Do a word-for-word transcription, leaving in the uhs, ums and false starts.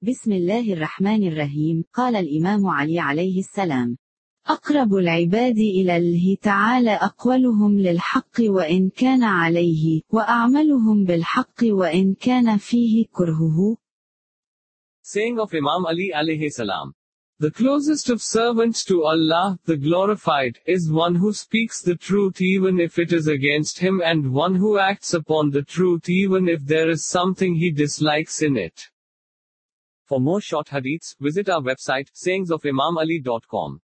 بسم الله الرحمن الرحيم. قال الإمام علي عليه السلام: أقرب العباد إلى الله تعالى أقولهم للحق وإن كان عليه، وأعملهم بالحق وإن كان فيه كرهه. Saying of Imam Ali alayhi salam: The closest of servants to Allah, the glorified, is one who speaks the truth even if it is against him, and one who acts upon the truth even if there is something he dislikes in it. For more short hadiths, visit our website sayings of imam ali dot com.